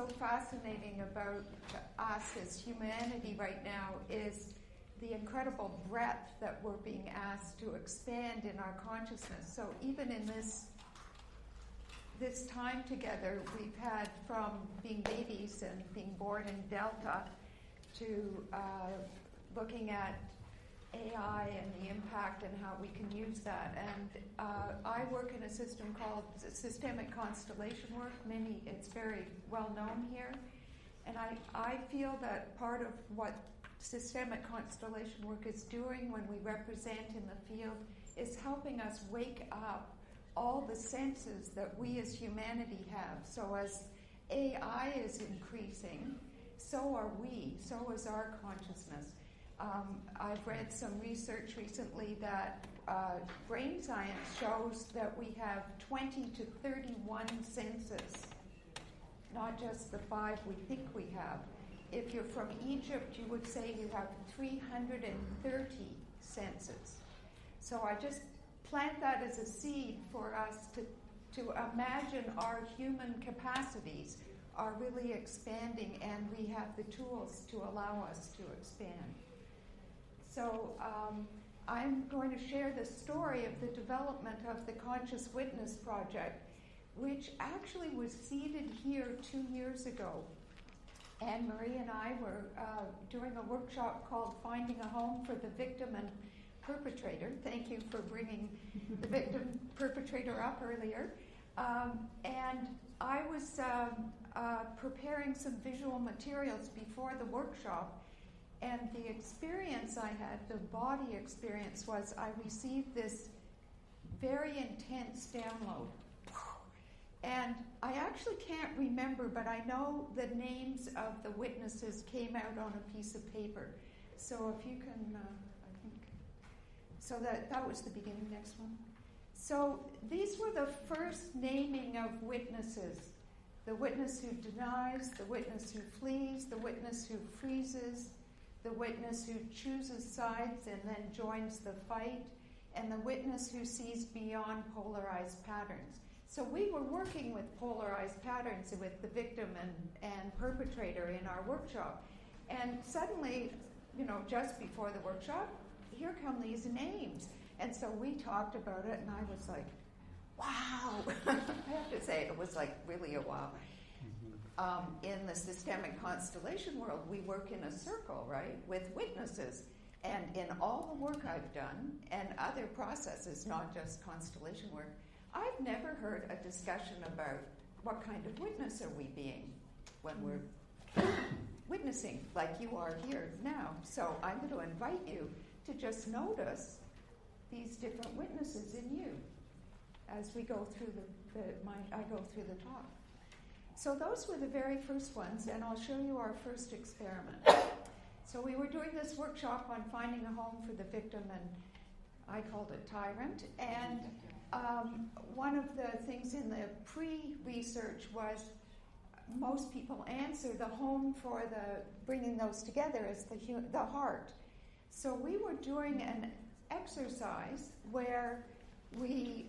so fascinating about us as humanity right now is the incredible breadth that we're being asked to expand in our consciousness. So even in this time together we've had, from being babies and being born in Delta to looking at AI and the impact and how we can use that. And I work in a system called systemic constellation work. It's very well known here. And I feel that part of what systemic constellation work is doing when we represent in the field is helping us wake up all the senses that we as humanity have. So as AI is increasing, so are we, so is our consciousness. I've read some research recently that brain science shows that we have 20 to 31 senses, not just the 5 we think we have. If you're from Egypt, you would say you have 330 senses. So I just plant that as a seed for us to imagine our human capacities are really expanding, and we have the tools to allow us to expand. So I'm going to share the story of the development of the Conscious Witness Project, which actually was seeded here 2 years ago. Anne Marie and I were doing a workshop called Finding a Home for the Victim and Perpetrator. Thank you for bringing the victim perpetrator up earlier. And I was preparing some visual materials before the workshop, and the experience I had, the body experience, was I received this very intense download. And I actually can't remember, but I know the names of the witnesses came out on a piece of paper. So if you can, I think, so that was the beginning. Next one. So these were the first naming of witnesses. The witness who denies, the witness who flees, the witness who freezes, the witness who chooses sides and then joins the fight, and the witness who sees beyond polarized patterns. So we were working with polarized patterns with the victim and perpetrator in our workshop. And suddenly, just before the workshop, here come these names. And so we talked about it, and I was like, wow. I have to say, it was like really a wow. In the systemic constellation world, we work in a circle, right, with witnesses. And in all the work I've done, and other processes, not just constellation work, I've never heard a discussion about what kind of witness are we being when we're witnessing, like you are here now. So I'm going to invite you to just notice these different witnesses in you as we go through I go through the talk. So those were the very first ones, and I'll show you our first experiment. So we were doing this workshop on finding a home for the victim, and I called it Tyrant. And one of the things in the pre-research was most people answer the home for the bringing those together as the heart. So we were doing an exercise where we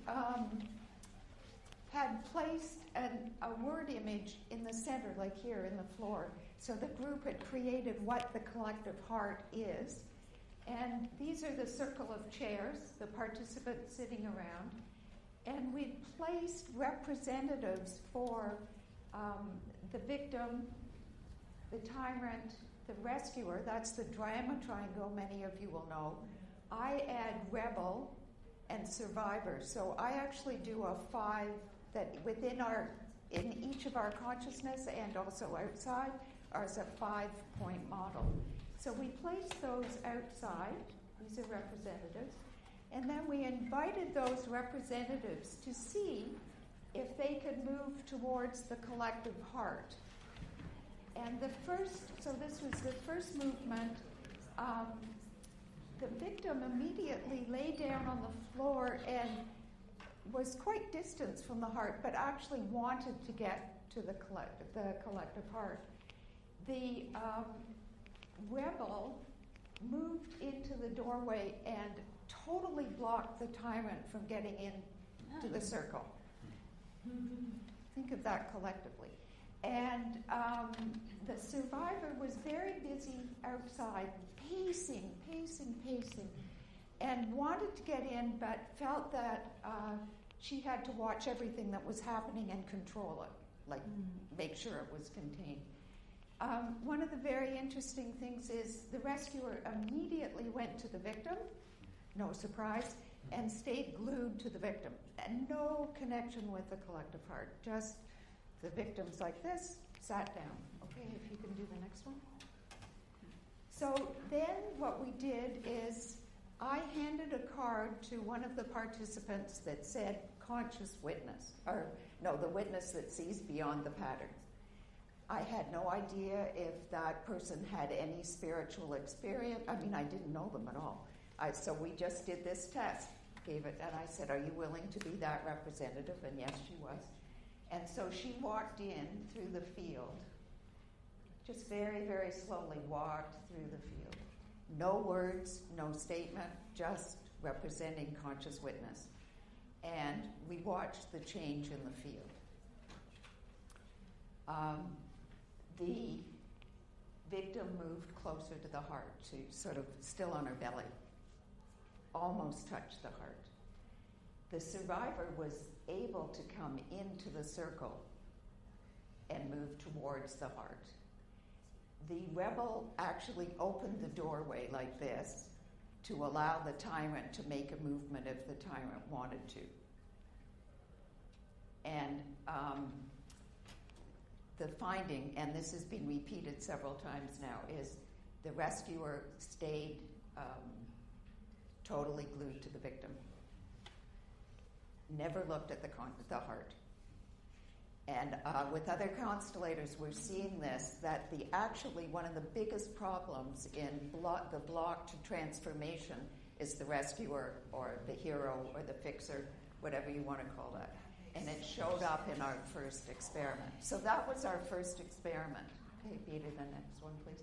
had placed a word image in the center, like here in the floor. So the group had created what the collective heart is. And these are the circle of chairs, the participants sitting around. And we placed representatives for the victim, the tyrant, the rescuer. That's the drama triangle, many of you will know. I add rebel and survivor. So I actually do a 5 that in each of our consciousness and also outside as a 5-point model. So we placed those outside. These are representatives. And then we invited those representatives to see if they could move towards the collective heart. And so this was the first movement. The victim immediately lay down on the floor and was quite distant from the heart, but actually wanted to get to the collective heart. The rebel moved into the doorway and totally blocked the tyrant from getting into the circle. Think of that collectively. And the survivor was very busy outside, pacing, and wanted to get in, but felt that she had to watch everything that was happening and control it, like make sure it was contained. One of the very interesting things is the rescuer immediately went to the victim, no surprise, and stayed glued to the victim. And no connection with the collective heart, just the victims like this, sat down. Okay, if you can do the next one. So then what we did is I handed a card to one of the participants that said conscious witness, or no, the witness that sees beyond the patterns. I had no idea if that person had any spiritual experience. I mean, I didn't know them at all. So we just did this test, gave it, and I said, are you willing to be that representative? And yes, she was. And so she walked in through the field, just very, very slowly walked through the field. No words, no statement, just representing conscious witness. And we watched the change in the field. The victim moved closer to the heart, to sort of still on her belly, almost touched the heart. The survivor was able to come into the circle and move towards the heart. The rebel actually opened the doorway like this to allow the tyrant to make a movement if the tyrant wanted to. And the finding, and this has been repeated several times now, is the rescuer stayed totally glued to the victim. Never looked at the heart. And with other constellators, we're seeing this, that actually one of the biggest problems in the block to transformation is the rescuer or the hero or the fixer, whatever you want to call that. And it showed up in our first experiment. So that was our first experiment. Okay, Peter, the next one, please.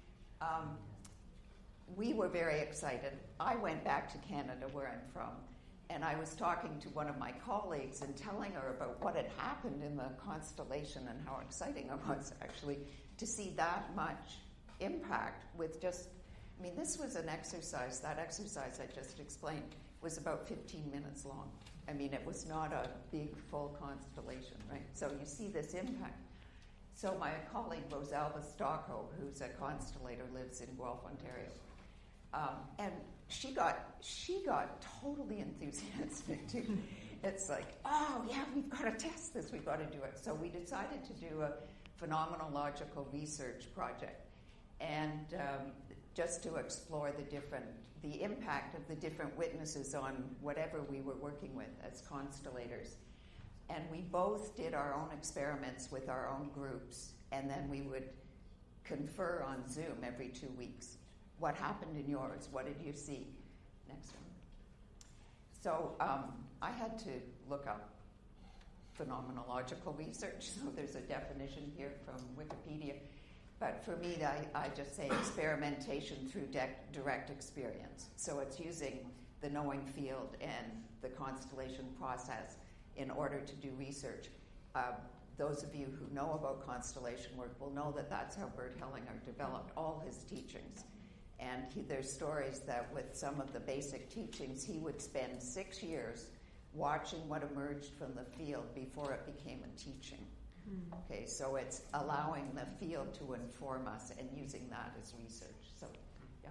We were very excited. I went back to Canada, where I'm from, and I was talking to one of my colleagues and telling her about what had happened in the constellation and how exciting it was, actually, to see that much impact with just, I mean, this was an exercise. That exercise I just explained was about 15 minutes long. I mean, it was not a big, full constellation, right? So you see this impact. So my colleague, Rosalba Stocko, who's a constellator, lives in Guelph, Ontario. And she got totally enthusiastic too. It's like, oh yeah, we've got to test this, we've got to do it. So we decided to do a phenomenological research project, and just to explore the impact of the different witnesses on whatever we were working with as constellators. And we both did our own experiments with our own groups, and then we would confer on Zoom every 2 weeks. What happened in yours? What did you see? Next one. So I had to look up phenomenological research, so there's a definition here from Wikipedia. But for me, I just say experimentation through direct experience. So it's using the knowing field and the constellation process in order to do research. Those of you who know about constellation work will know that that's how Bert Hellinger developed all his teachings. And there's stories that with some of the basic teachings, he would spend 6 years watching what emerged from the field before it became a teaching. Okay, so it's allowing the field to inform us and using that as research. So, yeah.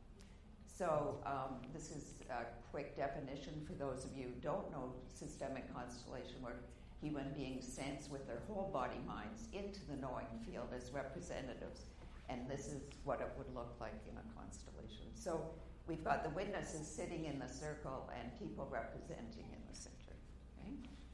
So this is a quick definition for those of you who don't know systemic constellation work. Human beings sense with their whole body minds into the knowing field as representatives. And this is what it would look like in a constellation. So we've got the witnesses sitting in the circle and people representing in the center. Okay?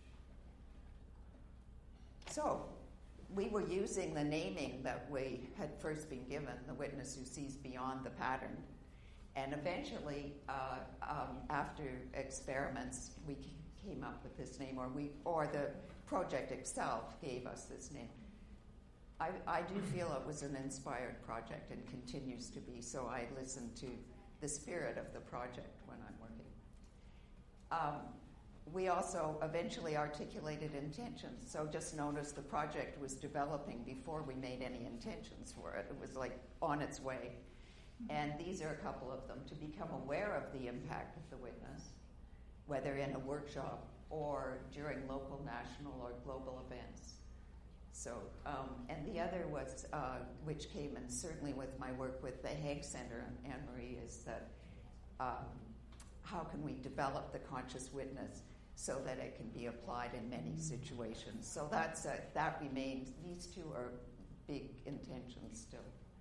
So we were using the naming that we had first been given, the witness who sees beyond the pattern. And eventually, after experiments, we came up with this name, or the project itself gave us this name. I do feel it was an inspired project and continues to be, so I listen to the spirit of the project when I'm working. we also eventually articulated intentions. So just notice the project was developing before we made any intentions for it. It was like on its way. And these are a couple of them: to become aware of the impact of the witness, whether in a workshop or during local, national, or global events. So, and the other was, which came in certainly with my work with the Hague Center and Anne-Marie, is that how can we develop the conscious witness so that it can be applied in many situations. So that remains, these two are big intentions still.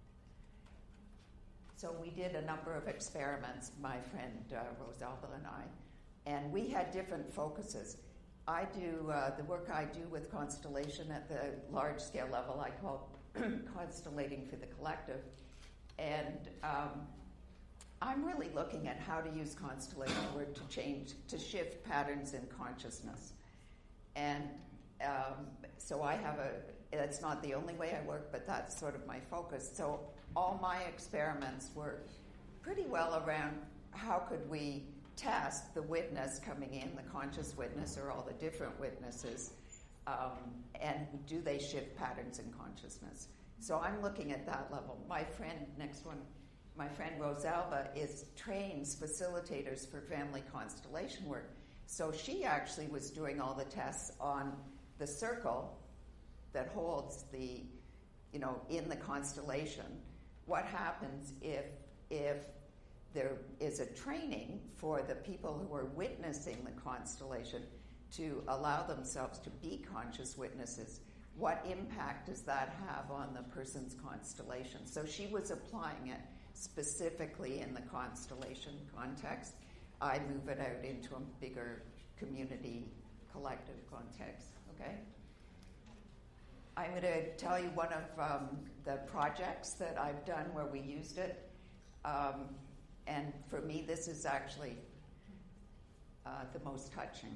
So we did a number of experiments, my friend Rosalba and I, and we had different focuses. I do, the work I do with Constellation at the large scale level, I call Constellating for the Collective. And I'm really looking at how to use constellation work to shift patterns in consciousness. And so I have that's not the only way I work, but that's sort of my focus. So all my experiments were pretty well around how could we test the witness coming in, the conscious witness, or all the different witnesses, and do they shift patterns in consciousness? So I'm looking at that level. My friend, next one, my friend Rosalba trains facilitators for family constellation work. So she actually was doing all the tests on the circle that holds the, in the constellation. What happens if there is a training for the people who are witnessing the constellation to allow themselves to be conscious witnesses? What impact does that have on the person's constellation? So she was applying it specifically in the constellation context. I move it out into a bigger community, collective context, okay? I'm going to tell you one of the projects that I've done where we used it. And for me, this is actually the most touching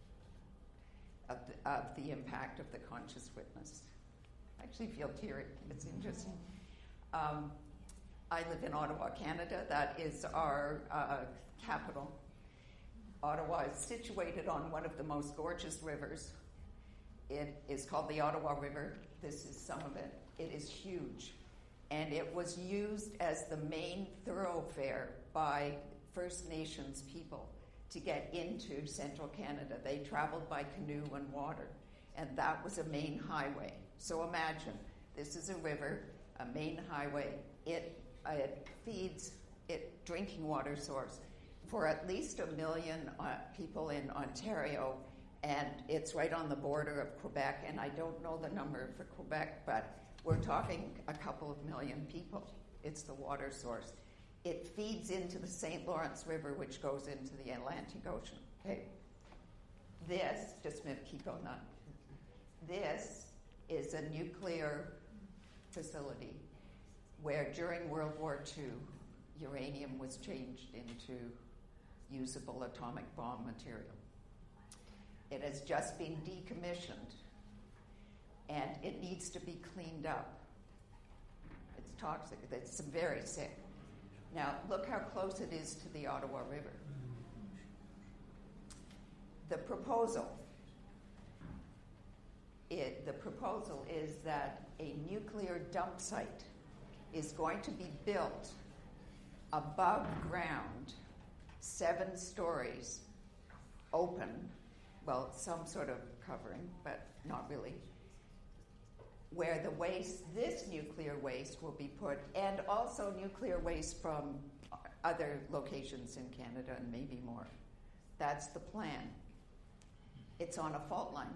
of the impact of the conscious witness. I actually feel teary. It's interesting. I live in Ottawa, Canada. That is our capital. Ottawa is situated on one of the most gorgeous rivers. It is called the Ottawa River. This is some of it. It is huge. And it was used as the main thoroughfare by First Nations people to get into central Canada. They traveled by canoe and water, and that was a main highway. So imagine, this is a river, a main highway. It feeds drinking water source for at least 1 million people in Ontario, and it's right on the border of Quebec, and I don't know the number for Quebec, but we're talking a couple of million people. It's the water source. It feeds into the St. Lawrence River, which goes into the Atlantic Ocean. Okay. This, just keep going on. This is a nuclear facility where during World War II, uranium was changed into usable atomic bomb material. It has just been decommissioned, and it needs to be cleaned up. It's toxic. It's very sick. Now, look how close it is to the Ottawa River. The proposal is that a nuclear dump site is going to be built above ground, 7 stories, open, well, some sort of covering, but not really, where the waste, this nuclear waste, will be put, and also nuclear waste from other locations in Canada and maybe more. That's the plan. It's on a fault line.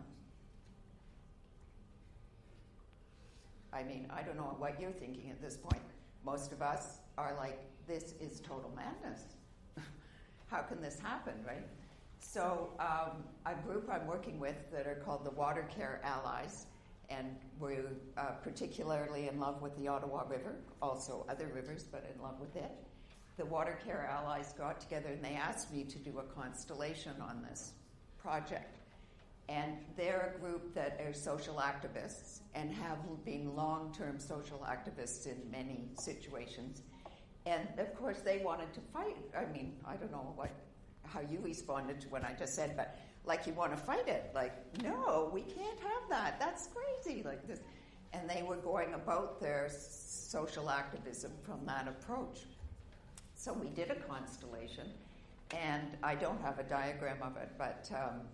I mean, I don't know what you're thinking at this point. Most of us are like, this is total madness. How can this happen, right? So a group I'm working with that are called the Water Care Allies, and we're particularly in love with the Ottawa River, also other rivers, but in love with it. The Water Care Allies got together and they asked me to do a constellation on this project. And they're a group that are social activists and have been long-term social activists in many situations. And of course they wanted to fight. I mean, I don't know what how you responded to what I just said, but like you want to fight it. Like, no, we can't have that. That's crazy. Like this. And they were going about their social activism from that approach. So we did a constellation, and I don't have a diagram of it, but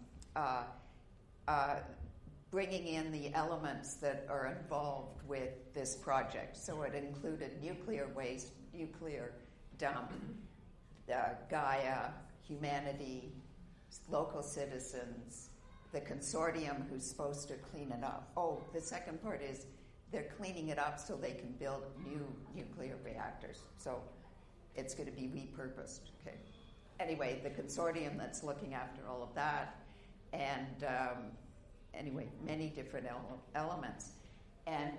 bringing in the elements that are involved with this project. So it included nuclear waste, nuclear dump, Gaia, humanity, local citizens, the consortium who's supposed to clean it up. Oh, the second part is they're cleaning it up so they can build new nuclear reactors. So it's going to be repurposed. Okay. Anyway, the consortium that's looking after all of that, and anyway, many different elements. And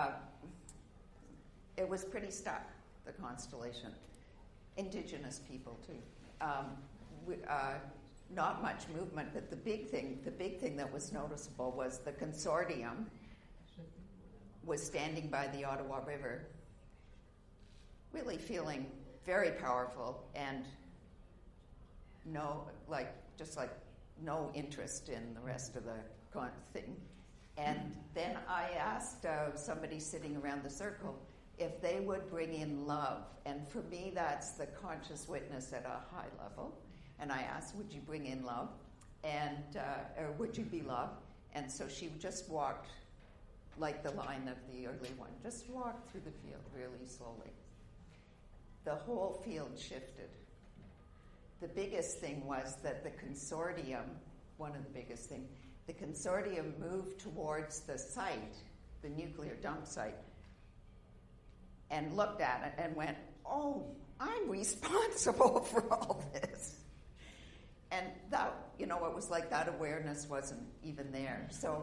it was pretty stuck, the constellation. Indigenous people, too. Not much movement, but the big thing that was noticeable was the consortium was standing by the Ottawa River, really feeling very powerful and no interest in the rest of the thing. And then I asked somebody sitting around the circle if they would bring in love. And for me, that's the conscious witness at a high level. And I asked, would you bring in love? And or would you be love? And so she just walked, like the line of the early one, just walked through the field really slowly. The whole field shifted. The biggest thing was that the consortium, one of the biggest things, the consortium moved towards the site, the nuclear dump site, and looked at it and went, oh, I'm responsible for all this. And that, it was like that awareness wasn't even there. So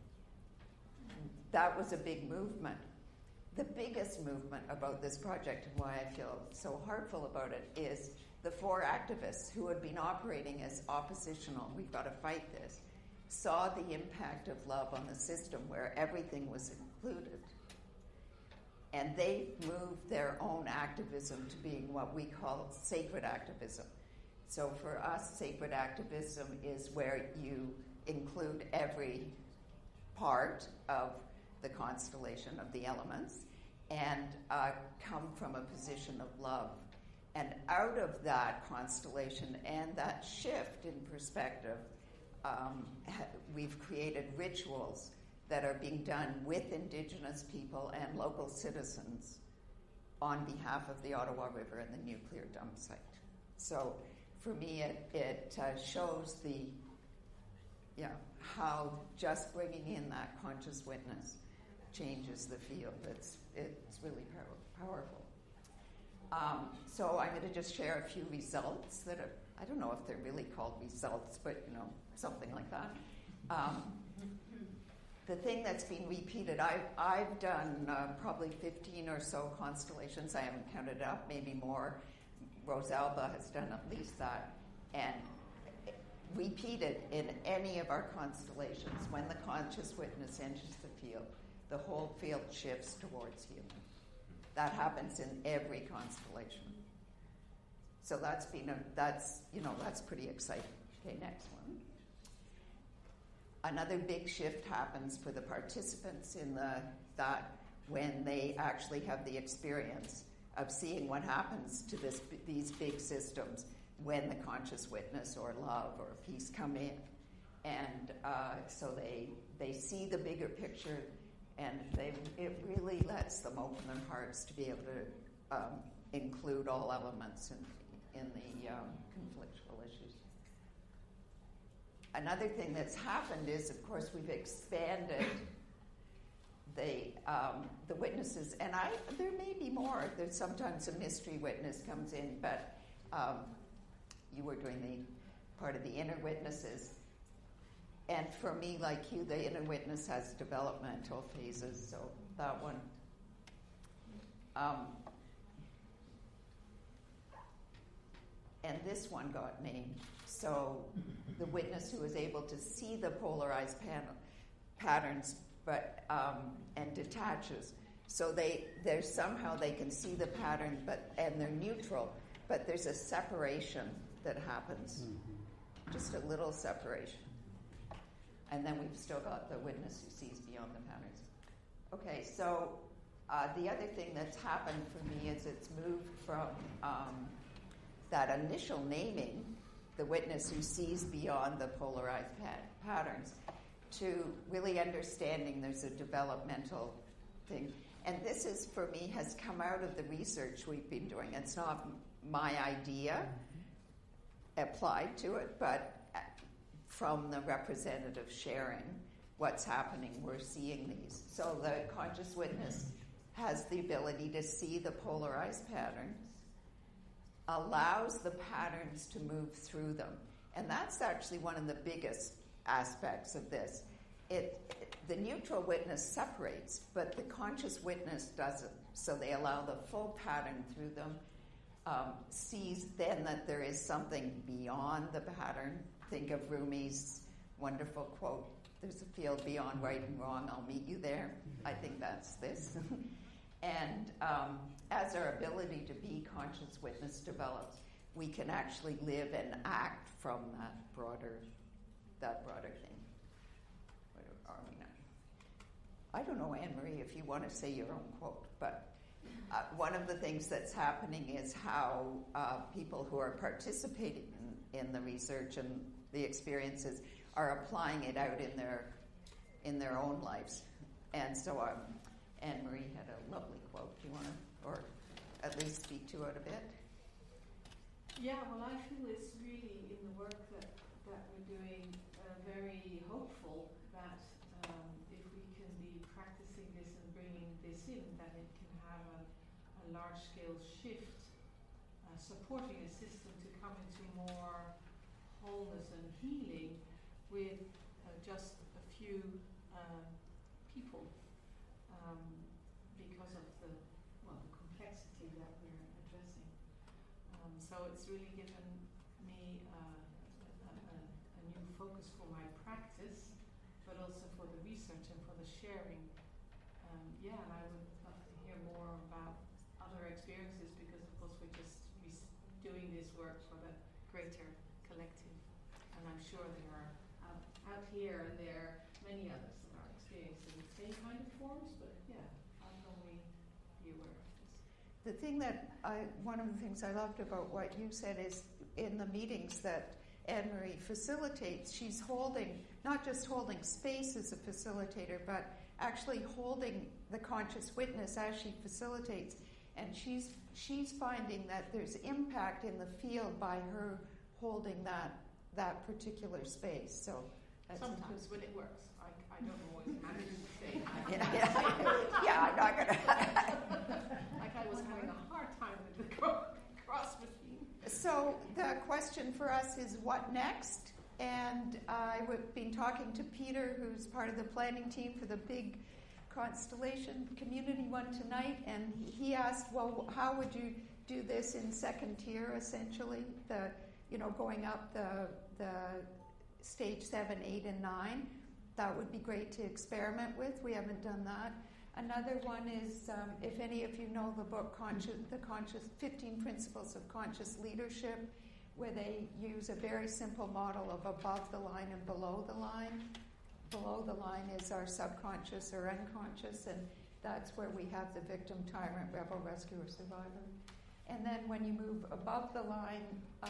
that was a big movement. The biggest movement about this project and why I feel so heartful about it is the 4 activists who had been operating as oppositional, we've got to fight this, saw the impact of love on the system where everything was included. And they moved their own activism to being what we call sacred activism. So for us, sacred activism is where you include every part of the constellation of the elements and come from a position of love. And out of that constellation and that shift in perspective, we've created rituals that are being done with Indigenous people and local citizens on behalf of the Ottawa River and the nuclear dump site. So for me, it shows how just bringing in that conscious witness changes the field. It's really powerful. So I'm going to just share a few results that are, I don't know if they're really called results, but something like that. The thing that's been repeated, I've done probably 15 or so constellations. I haven't counted it up, maybe more. Rosalba has done at least that. And repeated in any of our constellations, when the conscious witness enters the field, the whole field shifts towards healing. That happens in every constellation. So that's pretty exciting. Okay, next one. Another big shift happens for the participants in that when they actually have the experience of seeing what happens to these big systems when the conscious witness or love or peace come in. And so they see the bigger picture, and it really lets them open their hearts to be able to include all elements in the conflictual issues. Another thing that's happened is, of course, we've expanded the witnesses, and there may be more. There's sometimes a mystery witness comes in, but you were doing the part of the inner witnesses. And for me, like you, the inner witness has developmental phases, so that one. And this one got named. So the witness who is able to see the polarized patterns, but and detaches. So there's somehow they can see the pattern, and they're neutral, but there's a separation that happens. Just a little separation. And then we've still got the witness who sees beyond the patterns. Okay, so the other thing that's happened for me is it's moved from that initial naming, the witness who sees beyond the polarized patterns, to really understanding there's a developmental thing. And this is, for me, has come out of the research we've been doing. It's not my idea applied to it, but from the representative sharing what's happening, we're seeing these. So the conscious witness has the ability to see the polarized patterns, allows the patterns to move through them. And that's actually one of the biggest aspects of this. The neutral witness separates, but the conscious witness doesn't. So they allow the full pattern through them, sees then that there is something beyond the pattern. Think of Rumi's wonderful quote, "There's a field beyond right and wrong, I'll meet you there." I think that's this. And as our ability to be conscious witness develops, we can actually live and act from that broader thing. What are we now? I don't know, Anne-Marie, if you want to say your own quote, but one of the things that's happening is how people who are participating in the research and the experiences are applying it out in their own lives. And so Anne-Marie had a lovely quote. Do you want to, or at least speak to it a bit? Yeah, well, I feel it's really in the work that we're doing very hopeful that if we can be practicing this and bringing this in, that it can have a large-scale shift, supporting a system to come into more wholeness and healing with just a few people, because of the complexity that we're addressing. So it's really given me a new focus for my practice, but also for the research and for the sharing. And I would love to hear more about other experiences, because of course we're just doing this work for the greater collective. And I'm sure there are out here and there are many others that are experiencing the same kind of forms, but how can we be aware of this? The thing that one of the things I loved about what you said is in the meetings that Anne-Marie facilitates, she's not just holding space as a facilitator, but actually holding the conscious witness as she facilitates. And she's finding that there's impact in the field by her holding that particular space. So that's sometimes when it works, I don't always manage to say. I'm not going to. Like I was having a hard time with the cross machine. So the question for us is, what next? And I've been talking to Peter, who's part of the planning team for the big Constellation community one tonight, and he asked, well, how would you do this in second tier, essentially, going up the stage 7, 8, and 9. That would be great to experiment with. We haven't done that. Another one is, if any of you know the book, the 15 Principles of Conscious Leadership, where they use a very simple model of above the line and below the line. Below the line is our subconscious or unconscious, and that's where we have the victim, tyrant, rebel, rescuer, survivor. And then when you move above the line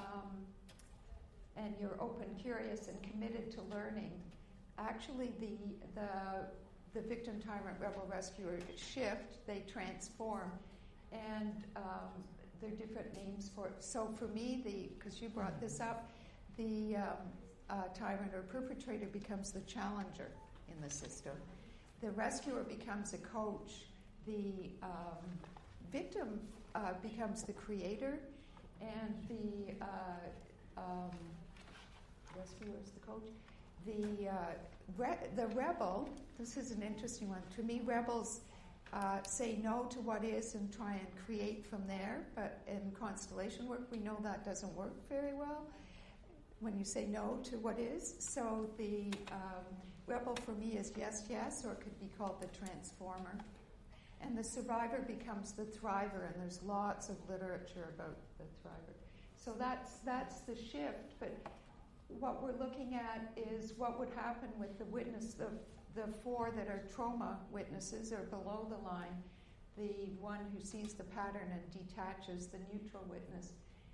and you're open, curious, and committed to learning, actually the victim, tyrant, rebel, rescuer shift, they transform. And there are different names for it. So for me, because you brought this up, the tyrant or perpetrator becomes the challenger in the system. The rescuer becomes a coach. The victim becomes the creator, and the rescuer is the coach. The rebel, this is an interesting one. To me, rebels say no to what is and try and create from there. But in constellation work, we know that doesn't work very well when you say no to what is. So the rebel for me is yes, yes, or it could be called the transformer. And the survivor becomes the thriver, and there's lots of literature about the thriver. So that's the shift. But what we're looking at is what would happen with the witness, the 4 that are trauma witnesses or below the line, the one who sees the pattern and detaches, the neutral witness.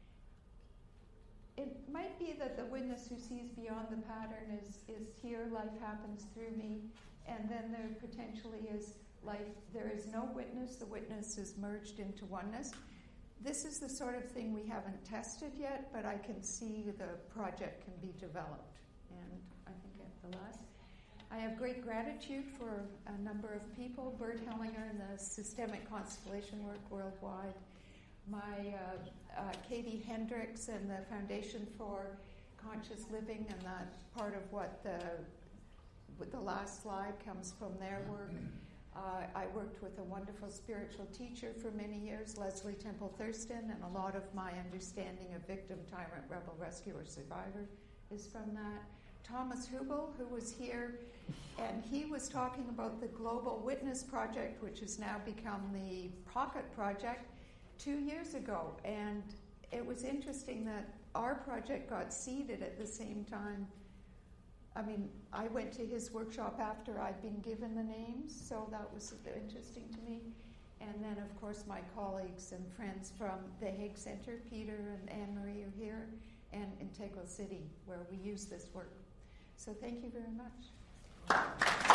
It might be that the witness who sees beyond the pattern is here, life happens through me, and then there potentially is life, there is no witness, the witness is merged into oneness. This is the sort of thing we haven't tested yet, but I can see the project can be developed. And I think at the last, I have great gratitude for a number of people, Bert Hellinger and the Systemic Constellation Work Worldwide, my Katie Hendricks and the Foundation for Conscious Living, and that's part of what the last slide comes from their work. I worked with a wonderful spiritual teacher for many years, Leslie Temple Thurston, and a lot of my understanding of victim, tyrant, rebel, rescuer, survivor is from that. Thomas Hubel, who was here, and he was talking about the Global Witness Project, which has now become the Pocket Project, 2 years ago. And it was interesting that our project got seeded at the same time. I mean, I went to his workshop after I'd been given the names, so that was interesting to me. And then, of course, my colleagues and friends from the Hague Center, Peter and Anne-Marie are here, and Integral City, where we use this work. So thank you very much.